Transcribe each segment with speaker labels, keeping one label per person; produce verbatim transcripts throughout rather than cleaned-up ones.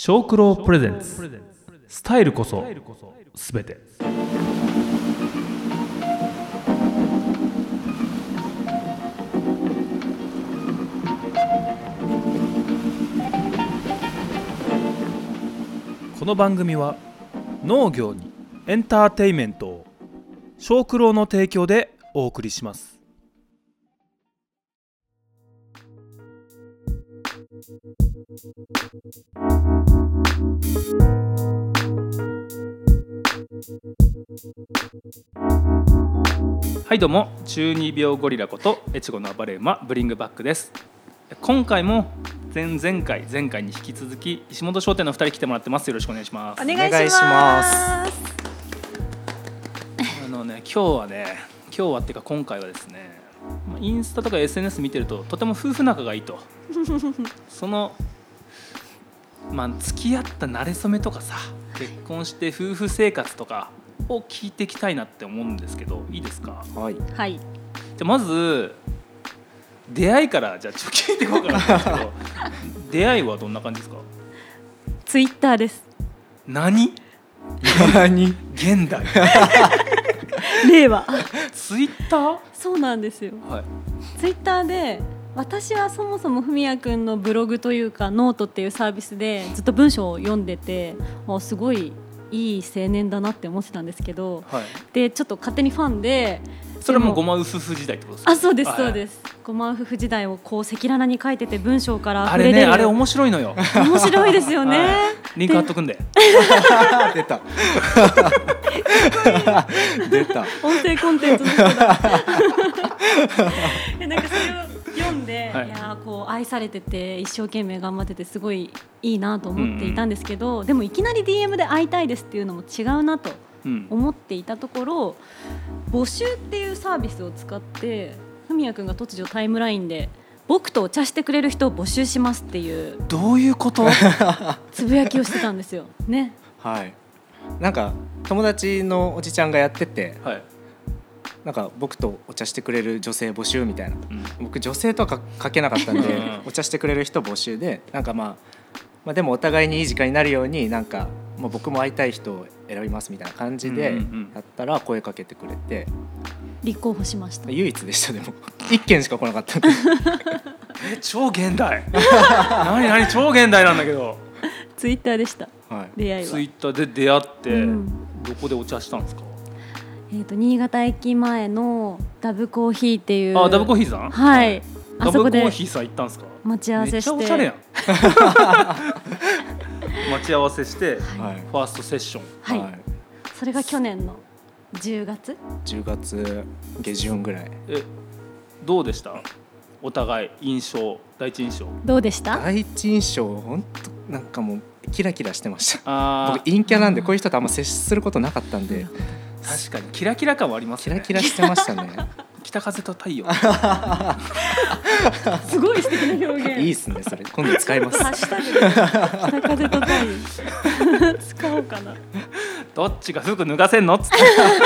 Speaker 1: 小九郎プレゼンツ、スタイルこそすべて。この番組は農業にエンターテイメントを、小九郎の提供でお送りします。はい、どうも中二病ゴリラこと越後の暴れ馬ブリングバックです。今回も前々回前回に引き続き石本商店のふたり来てもらってます。よろしくお願いします。
Speaker 2: お願いします。
Speaker 1: あのね、今日はね今日はっていうか今回はですね、インスタとか エスエヌエス 見てるととても夫婦仲がいいとそのまあ付き合った馴れ初めとかさ、結婚して夫婦生活とかを聞いていきたいなって思うんですけど、いいですか？
Speaker 2: はい、はい、
Speaker 1: じゃあまず出会いからじゃあちょっと聞いていこうかなと思うんですけど出会いはどんな感じですか？
Speaker 2: ツイッターです。
Speaker 1: 何？
Speaker 2: 何？
Speaker 1: 現代
Speaker 2: 令和
Speaker 1: ツイッター？
Speaker 2: そうなんですよ、
Speaker 1: はい、
Speaker 2: ツイッターで私はそもそも文也くんのブログというかノートっていうサービスでずっと文章を読んでて、あすごいいい青年だなって思ってたんですけど、
Speaker 1: はい、
Speaker 2: でちょっと勝手にファンで、
Speaker 1: それはもうごま夫婦時代ってことですか？
Speaker 2: あ、そうですそうです、
Speaker 1: はい、
Speaker 2: ごま夫婦時代をこう赤裸々に書いてて文章から
Speaker 1: あれね、あれ面白いのよ。
Speaker 2: 面白いですよね、はい、
Speaker 1: リンク貼っとくんで
Speaker 3: 出た出た
Speaker 2: 音声コンテンツの人だでなんかそれを読んで、はい、いやこう愛されてて一生懸命頑張っててすごいいいなと思っていたんですけど、うんうん、でもいきなり ディーエム で会いたいですっていうのも違うなと思っていたところ、うん、募集っていうサービスを使って文也くんが突如タイムラインで僕とお茶してくれる人を募集しますっていう
Speaker 1: どういうこと
Speaker 2: つぶやきをしてたんですよね。
Speaker 3: はい、なんか友達のおじちゃんがやってて、はい、なんか僕とお茶してくれる女性募集みたいな、うん、僕女性とは書けなかったんでお茶してくれる人募集で、なんか、まあ、まあでもお互いにいい時間になるようになんか、まあ、僕も会いたい人を選びますみたいな感じでやったら声かけてくれて
Speaker 2: 立候補しました。
Speaker 3: 唯一でした。でも一件しか来なかったんで
Speaker 1: え超現代何何超現代なんだけど
Speaker 2: ツイッターでした、はい、出会いは
Speaker 1: ツイッターで出会って、うん、どこでお茶したんですか？
Speaker 2: えー、と新潟駅前のダブコーヒーっていう。
Speaker 1: あ、ダブコーヒーさん、
Speaker 2: はい、
Speaker 1: ダブコーヒーさん行ったんですか？
Speaker 2: 待ち合わせして
Speaker 1: めっちゃおしゃれやん待ち合わせして、はい、ファーストセッション、
Speaker 2: はいはい、それが去年のじゅうがつ
Speaker 3: じゅうがつ下旬ぐらい。
Speaker 1: えどうでした？お互い印象、第一印象
Speaker 2: どうでした？
Speaker 3: 第一印象本当なんかもうキラキラしてました。あ、僕陰キャなんでこういう人とあんま接することなかったんで。
Speaker 1: 確かにキラキラ感はありますね。
Speaker 3: キラキラしてましたね
Speaker 1: 北風と太陽
Speaker 2: すごい素敵な表現。
Speaker 3: いいですね、それ今度使います
Speaker 2: ハッシュタグ北風と太陽使おうかな。
Speaker 1: どっちが服脱がせんのっつってい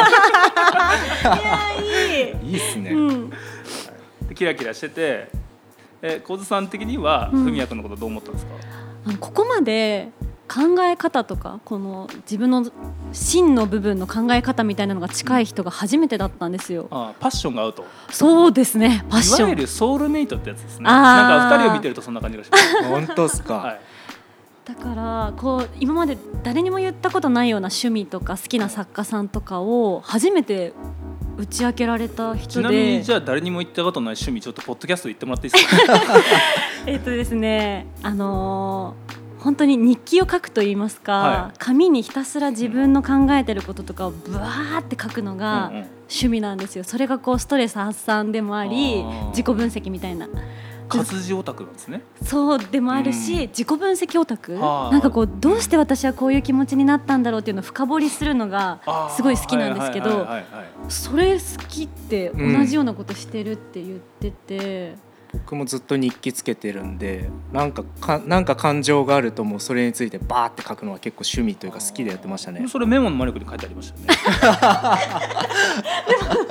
Speaker 2: やいい
Speaker 3: いいっすね、
Speaker 2: うん、
Speaker 1: キラキラしてて、え小津さん的には文也君のことどう思ったんですか？
Speaker 2: うん、ここまで考え方とかこの自分の真の部分の考え方みたいなのが近い人が初めてだったんですよ。
Speaker 1: ああ、パッションが合うと。
Speaker 2: そうですね、パッション、
Speaker 1: いわゆるソウルメイトってやつですね。なんかふたりを見てるとそんな感じがします
Speaker 3: 本当ですか、はい、
Speaker 2: だからこう今まで誰にも言ったことないような趣味とか好きな作家さんとかを初めて打ち明けられた人で。
Speaker 1: ちなみにじゃあ誰にも言ったことない趣味ちょっとポッドキャスト言ってもらっていいですか？
Speaker 2: えっとですね、あのー本当に日記を書くといいますか、はい、紙にひたすら自分の考えてることとかをブワーって書くのが趣味なんですよ。それがこうストレス発散でもあり、自己分析みたいな。
Speaker 1: 活字オタクなんですね。
Speaker 2: そうでもあるし、うん、自己分析オタク、なんかこうどうして私はこういう気持ちになったんだろうっていうのを深掘りするのがすごい好きなんですけど、それ好きって同じようなことしてるって言ってて、うん、
Speaker 3: 僕もずっと日記つけてるんで、なんかかなんか感情があるともうそれについてバーって書くのは結構趣味というか好きでやってましたね。
Speaker 1: それメモの魔力で書いてありましたよね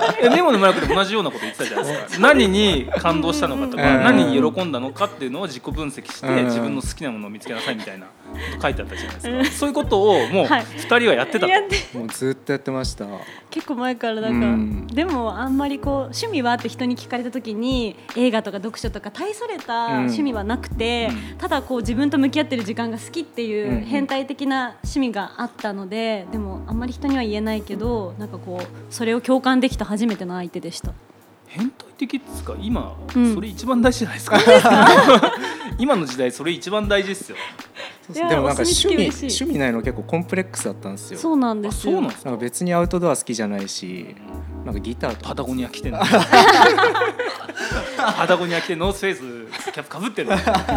Speaker 1: ネモの村君で同じようなこと言ってたじゃないですか。何に感動したのかとか、何に喜んだのかっていうのを自己分析して、自分の好きなものを見つけなさいみたいなこと書いてあったじゃないですか。そういうことをもうふたりはやってたと、はい、
Speaker 3: もうずっとやってました。
Speaker 2: 結構前からだから、うん、でもあんまりこう趣味はって人に聞かれた時に映画とか読書とか大それた趣味はなくて、うん、ただこう自分と向き合ってる時間が好きっていう変態的な趣味があったので、でもあんまり人には言えないけど、なんかこうそれを共感できた初めての相手でした。
Speaker 1: 変態的ですか？今、うん、それ一番大事じゃないですか。今の時代それ一番大事ですよ。
Speaker 3: でもなんか趣味趣味ないの結構コンプレックスだったんですよ。
Speaker 2: そうなんですよ。
Speaker 1: そうなんですか。
Speaker 3: なんか別にアウトドア好きじゃないし、なんかギターとか
Speaker 1: パタゴニア着てるパタゴニア着てノースフェイスキャップかぶってる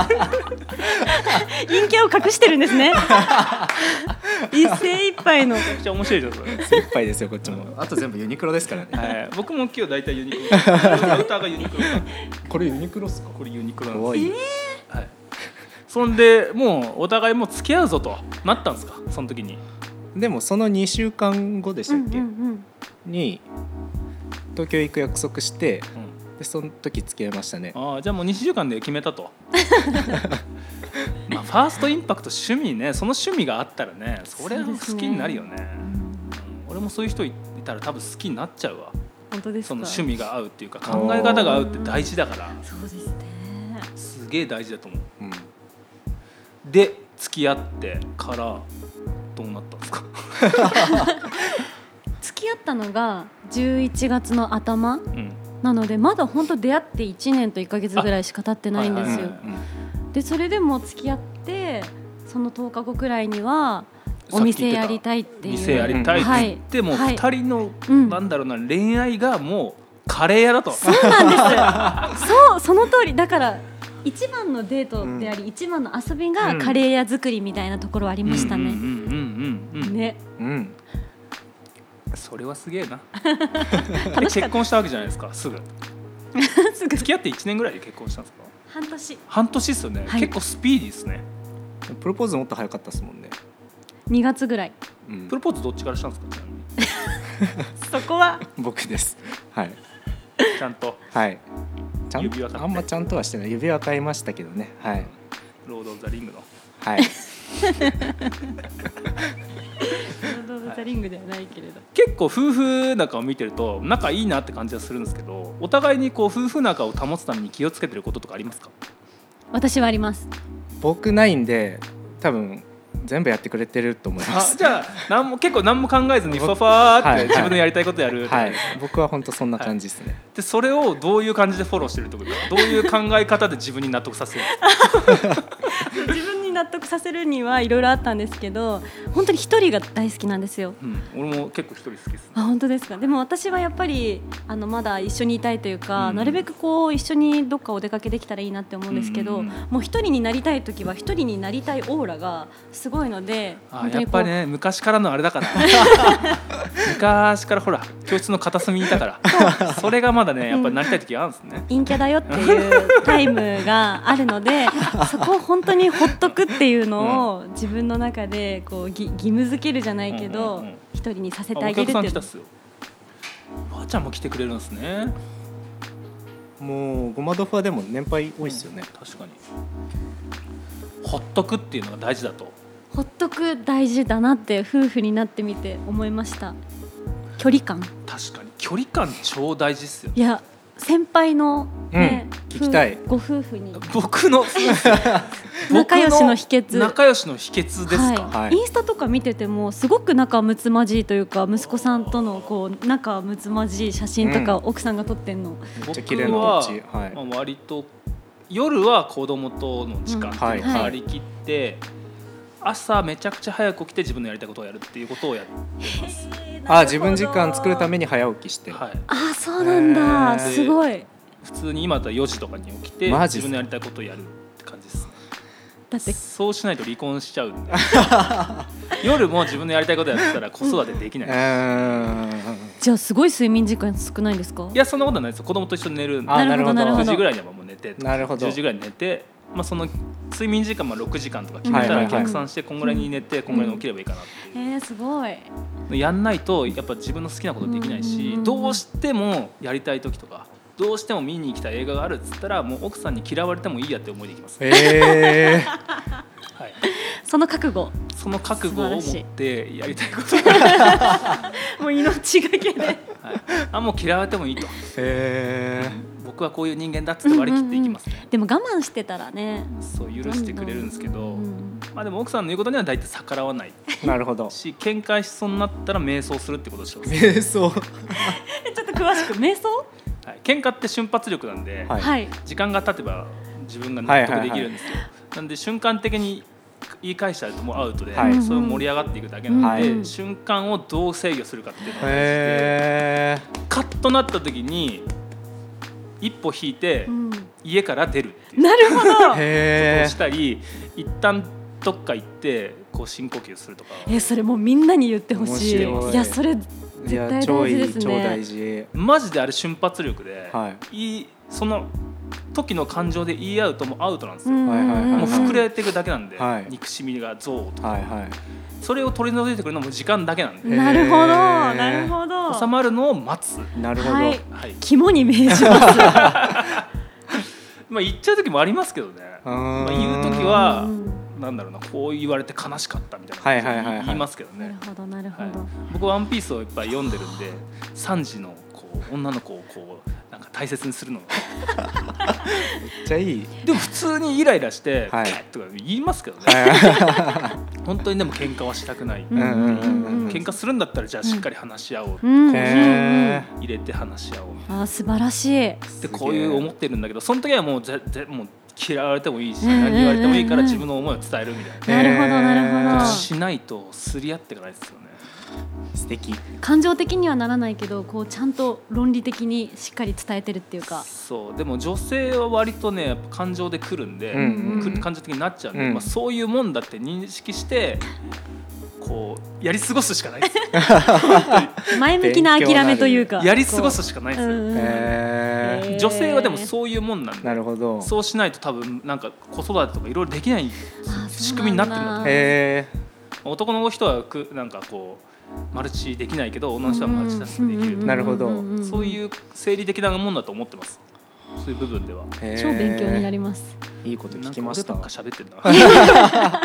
Speaker 2: 陰キャを隠してるんですね。一世一杯の
Speaker 1: めちゃくちゃ面白いですよ。
Speaker 3: 精一杯ですよこっちも。あと全部ユニクロですからね。
Speaker 1: はい、僕も今日大体ユニクロ。アウターがユニクロ。
Speaker 3: これユニクロっすか？
Speaker 1: これユニクロなんです。
Speaker 3: かわいい。
Speaker 1: はい。そんでもうお互いもう付き合うぞとなったんですか、その時に。
Speaker 3: でもそのにしゅうかんごでしたっけ、
Speaker 2: うんうんうん、
Speaker 3: に東京行く約束して、うん、でその時付き合いましたね。
Speaker 1: ああ、じゃあもうにしゅうかんで決めたと。まあファーストインパクト趣味ね、その趣味があったらね、それは好きになるよね。うん、俺もそういう人いたら多分好きになっちゃうわ。
Speaker 2: 本当ですか？
Speaker 1: その趣味が合うっていうか考え方が合うって大事だから。
Speaker 2: そうですね。
Speaker 1: すげえ大事だと思う。
Speaker 3: うん、
Speaker 1: で付き合ってからどうなったんですか？
Speaker 2: 付き合ったのがじゅういちがつの頭、うん、なのでまだ本当出会っていちねんといっかげつぐらいしか経ってないんですよ。でそれでも付き合ってそのとおかごくらいにはお店やりたいっていう、
Speaker 1: 店やりたいって言って、はい、もうふたりの、はい、なんだろうな、恋愛がもうカレー屋だと。
Speaker 2: そうなんです。そうその通りだから。一番のデートであり、うん、一番の遊びがカレー屋作りみたいなところはありましたね。ね、
Speaker 1: うん、それはすげえな。結婚したわけじゃないですか、すぐ。すぐ付き合っていちねんぐらいで結婚したんですか？
Speaker 2: 半年。
Speaker 1: 半年ですよね、はい、結構スピーディーですね。
Speaker 3: プロポーズもっと早かったですもんね。
Speaker 2: にがつぐらい、
Speaker 1: うん、プロポーズどっちからしたんですか？ちなみに。
Speaker 2: そこは
Speaker 3: 僕です。はい。
Speaker 1: ちゃんと。
Speaker 3: はい。ちゃん
Speaker 1: 指輪買って。
Speaker 3: あんまちゃんとはしてない。指輪買いましたけどね。はい。
Speaker 1: ロード・オブ・ザ・リングの。
Speaker 3: はい。ロ
Speaker 2: ード・オブ・ザ・リングではないけれど。
Speaker 1: 結構夫婦仲を見てると仲いいなって感じはするんですけど、お互いにこう夫婦仲を保つために気をつけてることとかありますか？
Speaker 2: 私はあります。
Speaker 3: 僕ないんで多分全部やってくれてると思います。
Speaker 1: あ、じゃあ何も結構何も考えずにファファーって自分のやりたいことやる。
Speaker 3: はいはい、僕は本当そんな感じですね。はい、
Speaker 1: でそれをどういう感じでフォローしてるってことか、どういう考え方で自分に納得させる
Speaker 2: 自分に納得させるにはいろいろあったんですけど、本当に一人が大好きなんですよ。
Speaker 1: うん、俺も結構一人好きです、ね。
Speaker 2: あ、本当ですか。でも私はやっぱりあのまだ一緒にいたいというか、うん、なるべくこう一緒にどっかお出かけできたらいいなって思うんですけど、うん、もう一人になりたいときは一人になりたいオーラがすごいので、
Speaker 1: あ、やっぱりね、昔からのあれだから昔からほら教室の片隅にいたからそれがまだね、やっぱりなりたいときあるんですね。
Speaker 2: 陰キャだよっていうタイムがあるのでそこを本当にほっとくっていうのを自分の中でこう義務づけるじゃないけど、うんうんうん、一人にさせてあげるっていう。お客さん来たっすよ。
Speaker 1: ばあちゃんも来てくれるんですね。
Speaker 3: もうごま豆腐はでも年配多いですよね、
Speaker 1: うん、確かにほっとくっていうのが大事だと。
Speaker 2: ほっとく大事だなって夫婦になってみて思いました。距離感。
Speaker 1: 確かに距離感超大事ですよ。
Speaker 2: いや先輩の、ね、
Speaker 3: うん、聞きたい。
Speaker 2: ご夫婦に
Speaker 1: 僕の
Speaker 2: 仲良しの秘訣。
Speaker 1: 仲良しの秘訣ですか、
Speaker 2: はい、インスタとか見ててもすごく仲睦まじいというか、息子さんとのこう仲睦まじい写真とか奥さんが撮ってんの、うん、
Speaker 3: めっちゃ綺麗なこっち、
Speaker 1: はい、まあ、割と夜は子供との時間を張り切って、うん、はい、朝めちゃくちゃ早く起きて自分のやりたいことをやるっていうことをやってます。
Speaker 3: あ、自分時間作るために早起きして、
Speaker 1: はい、
Speaker 2: あ、そうなんだ、すごい。
Speaker 1: 普通に今だったらよじとかに起きて自分のやりたいことをやるって感じです。だってそうしないと離婚しちゃうんで夜も自分のやりたいことやってたら子育てできない、うん、
Speaker 2: じゃあすごい睡眠時間少ないんですか？
Speaker 1: いや、そんなことないですよ。子供と一緒に寝るんで、
Speaker 2: なるほどなるほど。
Speaker 1: くじぐらいにはもう寝て、
Speaker 3: なるほど、
Speaker 1: じゅうじぐらいに寝てまあ、その睡眠時間もろくじかんとか決めたら逆算してこんぐらいに寝てこんぐらいに起きればいいかなっていう、
Speaker 2: うん、えー、すごい
Speaker 1: やんないとやっぱ自分の好きなことできないし、うん、どうしてもやりたい時とかどうしても見に行きたい映画があるっつったらもう奥さんに嫌われてもいいやって思いでいきます、
Speaker 3: えー
Speaker 1: はい、
Speaker 2: その覚悟
Speaker 1: その覚悟を持ってやりたいこと
Speaker 2: もう命がけで、はい、
Speaker 1: あもう嫌われてもいいと、
Speaker 3: えー、
Speaker 1: 僕はこういう人間だっつって割り切っていきますね、
Speaker 2: うんうんうん、でも我慢してたらね
Speaker 1: そう許してくれるんですけど、うん、まあ、でも奥さんの言うことには大体逆らわない
Speaker 3: なるほど
Speaker 1: し喧嘩しそうになったら瞑想するってことをしてます
Speaker 3: 瞑想
Speaker 2: ちょっと詳しく瞑想、
Speaker 1: はい、喧嘩って瞬発力なんで、
Speaker 2: はい、
Speaker 1: 時間が経てば自分が納得できるんですよ、はいはいはい、なんで瞬間的に言い返したらもうアウトで、はい、それを盛り上がっていくだけなので、はい、瞬間をどう制御するかっていうのを大事で、カッとなった時に一歩引いて、うん、家から出るっていう
Speaker 2: なるほど
Speaker 1: ことをしたり一旦どっか行ってこう深呼吸するとか。
Speaker 2: えそれもうみんなに言ってほしい。いやそれ絶対大事ですね。
Speaker 3: 超大事。
Speaker 1: マジであれ瞬発力で、
Speaker 3: はい、
Speaker 1: いいその時の感情で言い合うともうアウトなんですよ、
Speaker 2: うんはいはいはいはい、
Speaker 1: もう膨れていくだけなんで、
Speaker 3: はい、
Speaker 1: 憎しみが憎悪とか、
Speaker 3: はいはい、
Speaker 1: それを取り除いてくるのも時間だけなんで。
Speaker 2: なるほどなるほど。
Speaker 1: 収まるのを待つ。
Speaker 3: なるほど、
Speaker 2: はい
Speaker 1: はい、
Speaker 2: 肝に銘じます
Speaker 1: まあ言っちゃう時もありますけどね。まあ、言う時はなんだろうな、こう言われて悲しかったみたいな感じで言いますけどね。
Speaker 2: なるほどなるほど、
Speaker 1: はい、僕ワンピースをいっぱい読んでるんでさんじのこう女の子をこうなんか大切にするのが
Speaker 3: めっちゃいい。
Speaker 1: でも普通にイライラして、はい、とか言いますけどね本当にでも喧嘩はしたくない、うんうんうんうん、喧嘩するんだったらじゃあしっかり話し合おう、うん、入れて話し合おうみたいな。
Speaker 2: あ素晴らしい。
Speaker 1: でこういう思ってるんだけどその時はもうぜぜもう嫌われてもいいし、うんうんうんうん、何言われてもいいから自分の思いを伝えるみたいな。
Speaker 2: なるほどなるほど。
Speaker 1: しないとすり合っていかないですよね。
Speaker 3: 素敵。
Speaker 2: 感情的にはならないけどこうちゃんと論理的にしっかり伝えてるっていうか。
Speaker 1: そうでも女性は割とねやっぱ感情で来るんで、うんうん、感情的になっちゃうんで、うんまあ、そういうもんだって認識してこうやり過ごすしかないです
Speaker 2: 前向きな諦めというか
Speaker 1: やり過ごすしかないですよ、うん
Speaker 3: えー、
Speaker 1: 女性はでもそういうもんなんで。
Speaker 3: なるほど。
Speaker 1: そうしないと多分なんか子育てとかいろいろできない仕組みになってるんだと思う。
Speaker 3: へー。
Speaker 1: 男の人はくなんかこうマルチできないけど女の人はマルチタスクできる、
Speaker 3: なるほど。
Speaker 1: そういう生理的なもんだと思ってます。そういう部分では
Speaker 2: 超勉強になります。
Speaker 3: いいこと聞きました。
Speaker 1: なんか俺ばっか喋ってんな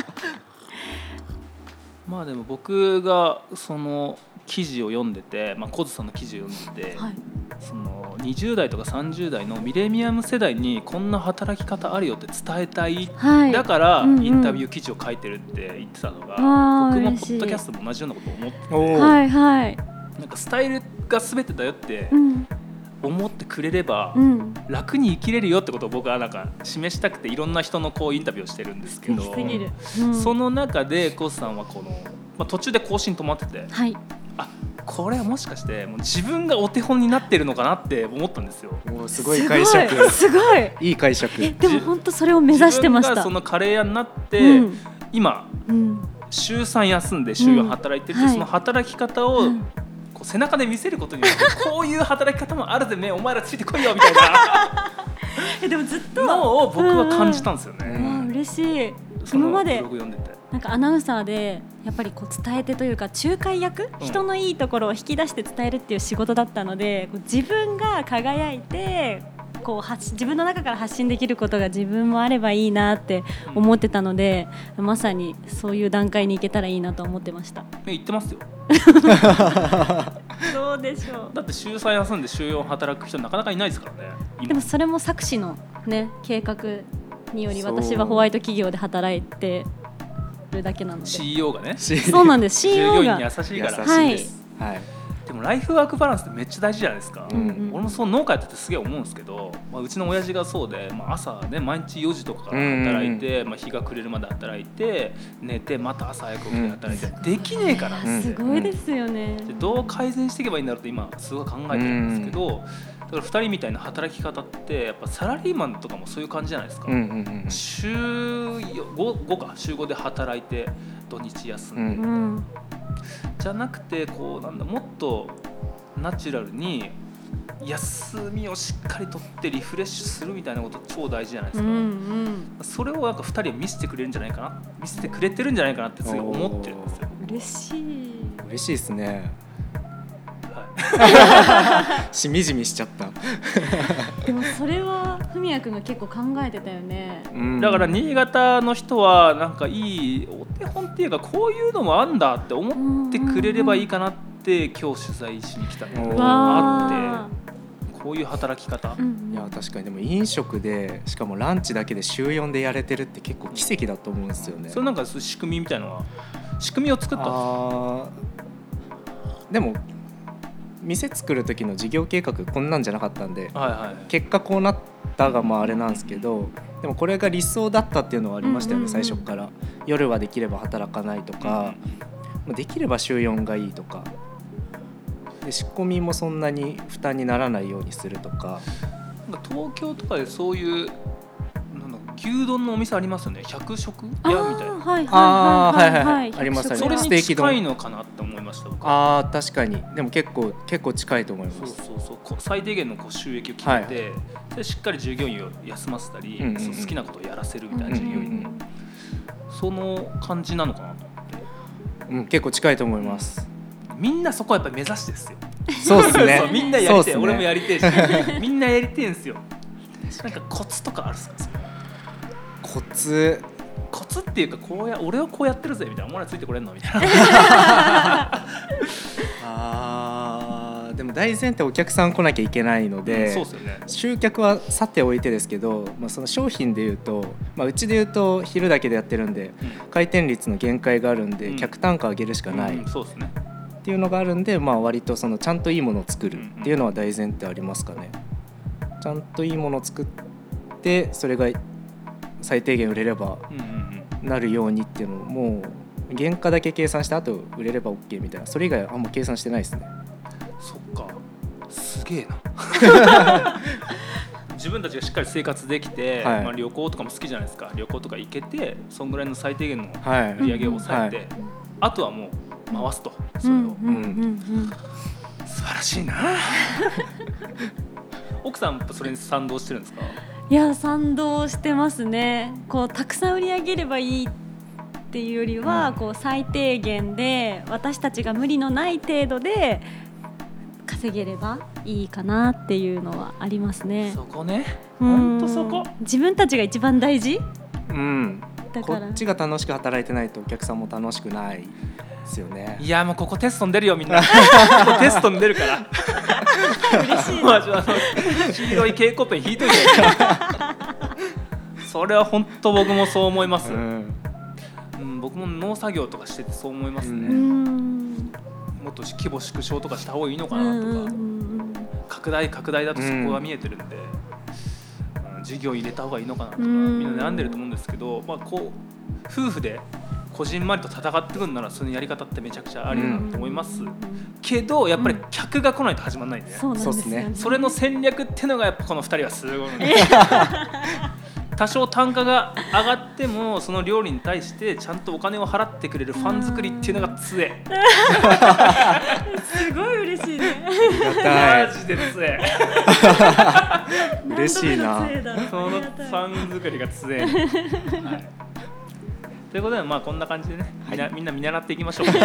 Speaker 1: まあでも僕がその記事を読んでて、まあ、コズさんの記事を読んでて、はい、そのにじゅう代とかさんじゅう代のミレニアム世代にこんな働き方あるよって伝えたい、はい、だからインタビュー記事を書いてるって言ってたのが、うんうん、僕もポッドキャストも同じようなことを思ってて、
Speaker 2: はいはい、
Speaker 1: なんかスタイルが全てだよって思ってくれれば、うん、楽に生きれるよってことを僕はなんか示したくていろんな人のこうインタビューをしてるんですけど、うん、その中でコズさんはこの、まあ、途中で更新止まってて、はい、あこれはもしかしてもう自分がお手本になってるのかなって思ったんですよ。
Speaker 3: もうすごい解釈。
Speaker 2: すごい
Speaker 3: いい解釈。
Speaker 2: えでも本当それを目指してました。
Speaker 1: 自分がそのカレー屋になって、うん、今、うん、週さん休んで週よん働いてて、うんはい、その働き方を、うんこう背中で見せることによってこういう働き方もあるぜめお前らついてこいよみたいな
Speaker 2: えでもずっと
Speaker 1: のを僕は感じたんですよね。
Speaker 2: うんうん、嬉しい。今までなんかアナウンサーでやっぱりこう伝え手というか仲介役、うん、人のいいところを引き出して伝えるっていう仕事だったのでこう自分が輝いてこう発自分の中から発信できることが自分もあればいいなって思ってたので、うん、まさにそういう段階に行けたらいいなと思ってました。
Speaker 1: え言ってますよ
Speaker 2: どうでしょう。
Speaker 1: だって週さん休んで週よん働く人なかなかいないですからね。
Speaker 2: でもそれも作詞の、ね、計画により私はホワイト企業で働いてるだけなので
Speaker 1: シーイーオー がね
Speaker 2: そうなんです シーイーオー が
Speaker 1: 従業員に優しいから
Speaker 3: 優しいです、はいはい、
Speaker 1: でもライフワークバランスってめっちゃ大事じゃないですか、
Speaker 2: うんうん、
Speaker 1: 俺もそう農家やっててすげえ思うんですけど、まあ、うちの親父がそうで、まあ、朝ね毎日よじとかから働いて、うんうんまあ、日が暮れるまで働いて寝てまた朝早く起きて働いて、うん、できねえから、
Speaker 2: うん、すごいですよね。
Speaker 1: でどう改善していけばいいんだろうって今すごい考えてるんですけど、うんだからふたりみたいな働き方ってやっぱサラリーマンとかもそういう感じじゃないですか、うんうんうん、週 ご, ごか週ごで働いて土日休んで、うん、じゃなくてこうなんだもっとナチュラルに休みをしっかりとってリフレッシュするみたいなこと超大事じゃないですか、
Speaker 2: うんうん、
Speaker 1: それをなんかふたりは見せてくれるんじゃないかな見せてくれてるんじゃないかなってすごい思ってるんですよ。
Speaker 2: 嬉しい
Speaker 3: 嬉しいですね、
Speaker 1: はい、
Speaker 3: しみじみしちゃった
Speaker 2: でもそれは文也くんが結構考えてたよね、
Speaker 1: うん、だから新潟の人はなんかいいお手本っていうかこういうのもあんだって思ってくれればいいかなって今日取材しに来たのがあってこういう働き方、
Speaker 3: うん、いや確かにでも飲食でしかもランチだけで週よんでやれてるって結構奇跡だと思うんですよね。
Speaker 1: それなんか仕組みみたいなのは仕組みを作ったんですか？
Speaker 3: あでも店作る時の事業計画こんなんじゃなかったんで、はいはい、結果こうなったがまああれなんですけど、でもこれが理想だったっていうのはありましたよね、最初から。夜はできれば働かないとか、うん、できれば週よんがいいとかで仕込みもそんなに負担にならないようにするとか。
Speaker 1: 東京とかでそういうなんだ牛丼のお店ありますよね、百食屋みたいな。
Speaker 2: はいはいはい
Speaker 3: あります。
Speaker 1: それに近いのかなって思いました僕。
Speaker 3: ああ確かに。でも結構結構近いと思います。
Speaker 1: そうそうそう、最低限のこう収益を決めて、はい、でしっかり従業員を休ませたり、うんうんうん、好きなことをやらせるみたいな従業員、うんうん、その感じなのかなと思って、
Speaker 3: うん、結構近いと思います。
Speaker 1: みんなそこはやっぱり目指してですよ。
Speaker 3: そうですね。
Speaker 1: そうみんなやりてえ、ね、俺もやりてえしみんなやりてえんですよ。なんかコツとかあるんですか？
Speaker 3: コツ
Speaker 1: コツっていうかこうや俺はこうやってるぜみたいな、お前らついてこれんのみたいな
Speaker 3: あでも大前提お客さん来なきゃいけないので、うん、そうですよね、集客はさておいてですけど、まあ、その商品でいうと、まあ、うちでいうと昼だけでやってるんで、うん、回転率の限界があるんで、うん、客単価上げるしかない、うんうん、そうですねっていうのがあるんで、まあ、割とそのちゃんといいものを作るっていうのは大前提ありますかね。ちゃんといいものを作ってそれが最低限売れればなるようにっていうのをもう原価だけ計算してあと売れれば OK みたいな、それ以外はあんま計算してないですね。
Speaker 1: そっか、すげえな自分たちがしっかり生活できて、はい、まあ、旅行とかも好きじゃないですか。旅行とか行けてそんぐらいの最低限の売り上げを抑えて、はい、あとはもう回すと、それを、うんうんうん、素晴らしいな奥さんそれに賛同してるんですか？
Speaker 2: いや賛同してますね。こうたくさん売り上げればいいっていうよりは、うん、こう最低限で私たちが無理のない程度で稼げればいいかなっていうのはありますね。
Speaker 1: そこね、本当そこ。
Speaker 2: 自分たちが一番大事、
Speaker 3: うん、だからこっちが楽しく働いてないとお客さんも楽しくないですよね。
Speaker 1: いやもうここテストに出るよみんなテストに出るから嬉しいな黄色い蛍光ペン引いといてそれは本当僕もそう思います、うんうん、僕も農作業とかしててそう思いますね、うん、もっと規模縮小とかした方がいいのかなとか、うん、拡大拡大だとそこが見えてるんで、うん、事業入れた方がいいのかなとか、うん、みんな悩んでると思うんですけど、まあ、こう夫婦でこじんまりと戦ってくるならそのやり方ってめちゃくちゃありだなと思います、うん、けどやっぱり客が来ないと始まらないんでね、
Speaker 2: そうなんですね。
Speaker 1: それの戦略っていうのがやっぱこのふたりはすごい多少単価が上がってもその料理に対してちゃんとお金を払ってくれるファン作りっていうのが強い
Speaker 2: すごい嬉しいね
Speaker 1: マジで強い
Speaker 3: 嬉しいな。
Speaker 1: そのファン作りが強い、はい、ということでまあこんな感じでね、みんな、みんな見習っていきましょう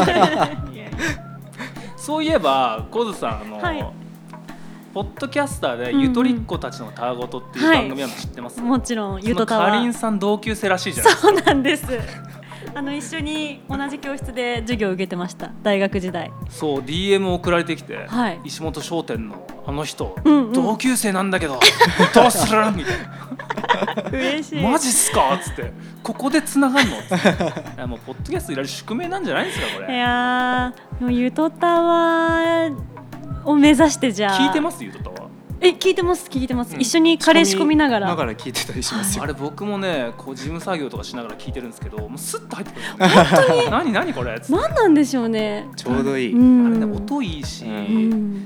Speaker 1: そういえばコズさんあの、はい、ポッドキャスターでゆとりっ子たちのたわごとっていう番組は知ってます、
Speaker 2: はい、もちろんゆとたわ。
Speaker 1: かりんさん同級生らしいじゃないですか。
Speaker 2: そうなんですあの一緒に同じ教室で授業を受けてました、大学時代。
Speaker 1: そう ディーエム 送られてきて、はい、石本商店のあの人、うんうん、同級生なんだけどどうするみたいな
Speaker 2: 嬉しい。
Speaker 1: マジっすかっつってここでつながんのっつっていやもうポッドキャストいられる宿命なんじゃないですかこれ。
Speaker 2: いやーもうゆとたわを目指してじゃあ
Speaker 1: 聞いてますゆとたわ。
Speaker 2: え聞いてます聞いてます、うん、一緒にカレー仕込みながら
Speaker 3: ながら聞いてたりしますよ。
Speaker 1: あれ僕もねこう事務作業とかしながら聞いてるんですけどもうスッと入ってくる本当に何何これ
Speaker 2: 何なんでしょうね。
Speaker 3: ちょうどいい、
Speaker 1: うん、あれね音いいし、うん、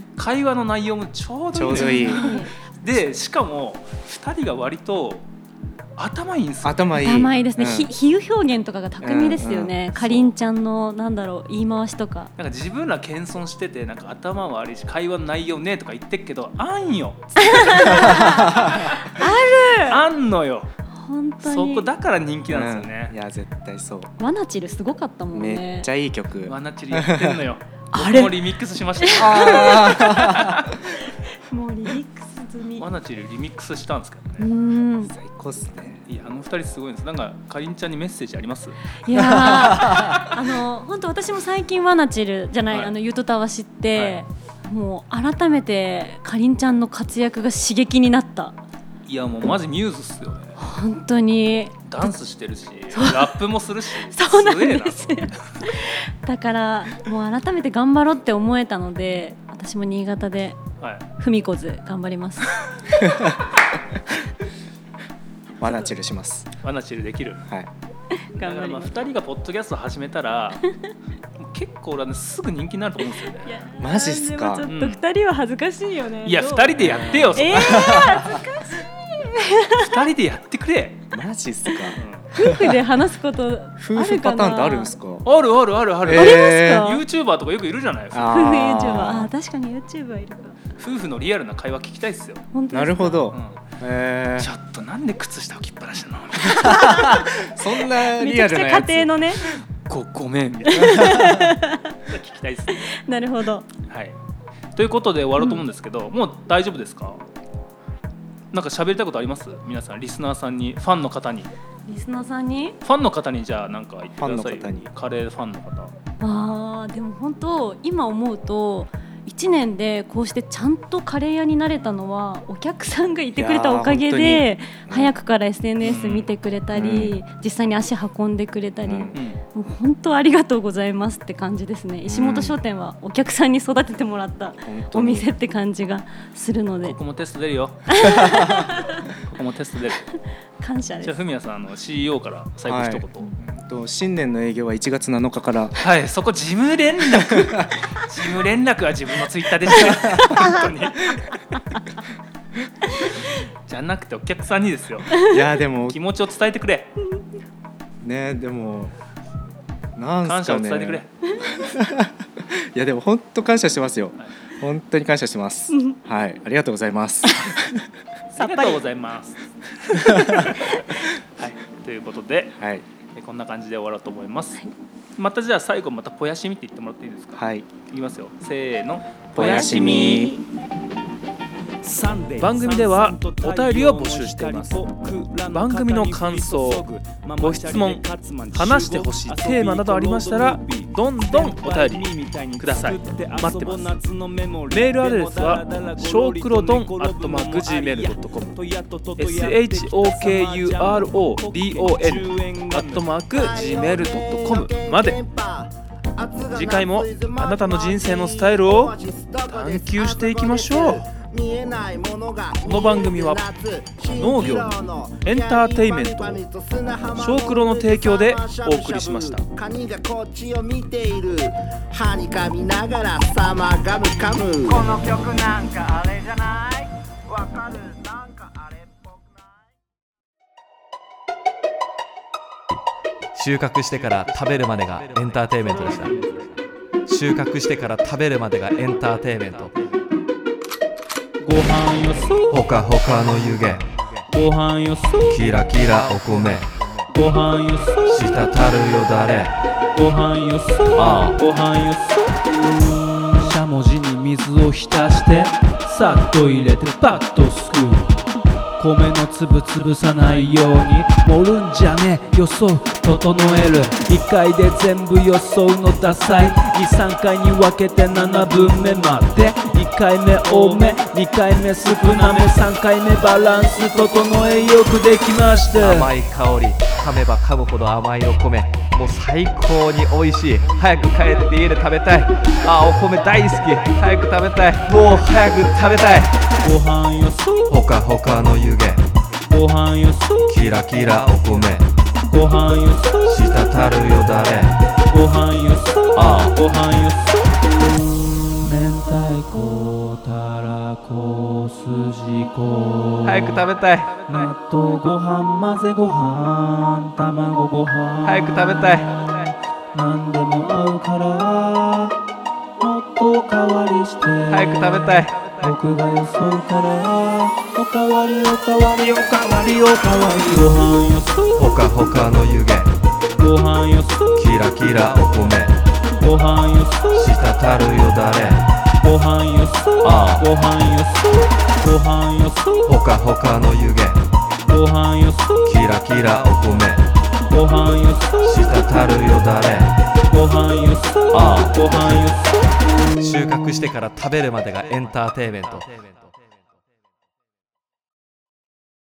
Speaker 1: 会話の内容もちょうどいい、
Speaker 3: ちょうどいい
Speaker 1: でしかもふたりが割と頭いいんですよ。
Speaker 3: 頭いい
Speaker 2: 頭いいですね、うん、比喩表現とかが巧みですよね、うんうん、かりんちゃんのなんだろう言い回しとか、
Speaker 1: なんか自分ら謙遜しててなんか頭悪いし会話の内容ねとか言ってっけどあんよ
Speaker 2: ある
Speaker 1: あんのよ
Speaker 2: 本当に。
Speaker 1: そこだから人気なんですよね、
Speaker 3: うん、いや絶対そう。
Speaker 2: ワナチルすごかったもんね。
Speaker 3: めっちゃいい曲。
Speaker 1: ワナチルやってんのよ
Speaker 2: あれ
Speaker 1: 僕もリミックスしました
Speaker 2: もうリミックス済み。
Speaker 1: ワナチルリミックスしたんですけどね。
Speaker 3: うん最高っすね。
Speaker 1: いやあの二人すごいんです。なんかかりんちゃんにメッセージあります？
Speaker 2: いやあの本当私も最近ワナチルじゃない、はい、あのゆとたわ知って、はい、もう改めてかりんちゃんの活躍が刺激になった。
Speaker 1: いやもうマジミューズっすよね。
Speaker 2: 本当に
Speaker 1: ダンスしてるしラップもするし
Speaker 2: そうなんですよだからもう改めて頑張ろうって思えたので私も新潟でふみこず頑張ります
Speaker 3: ワナチルします。
Speaker 1: ワナチルできる、はい、
Speaker 2: 頑張ります。
Speaker 1: ふたりがポッドキャスト始めたら結構俺は、ね、すぐ人気になると思うんですよね。
Speaker 3: マジっすか。
Speaker 2: でもちょっとふたりは恥ずかしいよね、
Speaker 1: うん、いやふたりでやってよ。
Speaker 2: えー、恥ずかしい
Speaker 1: ふたりでやってくれ。
Speaker 3: マジっすか、
Speaker 2: うん、夫婦で話すことあるかな。
Speaker 3: 夫婦パターンってあるんですか？
Speaker 1: あるあるあるある、
Speaker 2: えー、
Speaker 1: ありますか？ YouTuber とかよくいるじゃないですか。
Speaker 2: 夫婦 YouTuber。 あ確かに YouTuber いるか。
Speaker 1: 夫婦のリアルな会話聞きたいっすよ。
Speaker 3: なるほど、うん
Speaker 1: えー、ちょっとなんで靴下置きっぱなしなの
Speaker 3: そんなリアルなやつ。めちゃくちゃ
Speaker 2: 家庭のね
Speaker 1: ご, ごめんみたいな聞きたいですね。
Speaker 2: なるほど、
Speaker 1: はい、ということで終わろうと思うんですけど、うん、もう大丈夫ですか？なんか喋りたいことあります？皆さんリスナーさんに、ファンの方に。
Speaker 2: リスナーさんに
Speaker 1: ファンの方にじゃあなんか言ってください。ファンの方に。カレーファンの方。
Speaker 2: あーでも本当今思うといちねんでこうしてちゃんとカレー屋になれたのはお客さんがいてくれたおかげで、うん、早くから エスエヌエス 見てくれたり、うん、実際に足運んでくれたり、うん、もう本当ありがとうございますって感じですね、うん、石本商店はお客さんに育ててもらったお店って感じがするので。
Speaker 1: ここもテスト出るよここもテスト出る
Speaker 2: 感謝です。
Speaker 1: じゃあ文也さんの シーイーオー から最後一言、はい、
Speaker 3: と新年の営業はいちがつなのかから
Speaker 1: はいそこ事務連絡事務連絡は自分のツイッターでして本当にじゃなくてお客さんにですよ。
Speaker 3: いやでも
Speaker 1: 気持ちを伝えてくれ
Speaker 3: ね。でもなんすかね、
Speaker 1: 感謝を伝えてくれ
Speaker 3: いやでも本当感謝してますよ、はい、本当に感謝してますはいありがとうございます
Speaker 1: ありがとうございますはいということで、はい、こんな感じで終わろうと思います、はい、またじゃあ最後またぽやしみって言ってもらっていいですか？はい、いきますよ、せーの、ぽやしみ。番組ではお便りを募集しています。番組の感想、ご質問、話してほしいテーマなどありましたらどんどんお便りください。待ってます。メールアドレスはしょうくろどん アットマーク ジーメールドットコム エスエイチオーケーユーアールオーディーオーエヌ アットマーク ジーメールドットコム まで。次回もあなたの人生のスタイルを探求していきましょう。この番組は農業、エンターテインメント、しょうくろの提供でお送りしました。カニがこっちを見ている、はにかみながらサマーガムカム。この曲なんかあれじゃない？わかる？なんかあれっぽくない？
Speaker 4: 収穫してから食べるまでがエンターテインメントでした。収穫してから食べるまでがエンターテインメント。
Speaker 1: ご飯よそ
Speaker 4: ほかほかの湯気、
Speaker 1: ご飯よそ
Speaker 4: キラキラお米、
Speaker 1: ご飯よそ
Speaker 4: 滴るよだれ、
Speaker 1: ご飯よそああご飯よそ。しゃもじに水を浸してさっと入れてパッとすくう。米の粒潰さないように盛るんじゃねえ、よそう整える。いっかいで全部よそうのダサい。に、さんかいに分けてななぶんめまで。いっかいめ多め、にかいめ少なめ、さんかいめバランス整えよくできました。
Speaker 4: 甘い香り、噛めば噛むほど甘いお米、もう最高に美味しい。早く帰って家で食べたい。あ、お米大好き。早く食べたい。もう早く食べたい。
Speaker 1: ご飯よそ
Speaker 4: ほかほかの湯気、
Speaker 1: ご飯よそ
Speaker 4: キラキラお米、
Speaker 1: ご飯よそ
Speaker 4: 滴るよだれ、
Speaker 1: ご飯よそ
Speaker 4: ああ
Speaker 1: ご飯よそ。明太子たらこ筋子、
Speaker 4: 早早く食べたい。
Speaker 5: 納豆ご飯混ぜご飯卵ご飯
Speaker 4: 早く食べたい。
Speaker 5: 何でも合うからもっとおかわりして
Speaker 4: 早く食べたい。
Speaker 5: 僕がよそうからおかわりおかわりおかわりおかわりご飯よそ
Speaker 4: ほかほかの湯気
Speaker 5: ご飯よそ
Speaker 4: キラキラお米
Speaker 5: ご飯よそ
Speaker 4: 滴るよだれ
Speaker 5: ご飯よそ
Speaker 4: ああ
Speaker 5: ご飯よそご飯よそ
Speaker 4: ほかほかの湯気
Speaker 5: ご飯よそ
Speaker 4: キラキラお米
Speaker 5: ご飯よそ
Speaker 4: 滴るよだれ
Speaker 5: ご飯よそ
Speaker 4: ああ
Speaker 5: ご飯よそ
Speaker 4: 収穫してから食べるまでがエンターテインメント。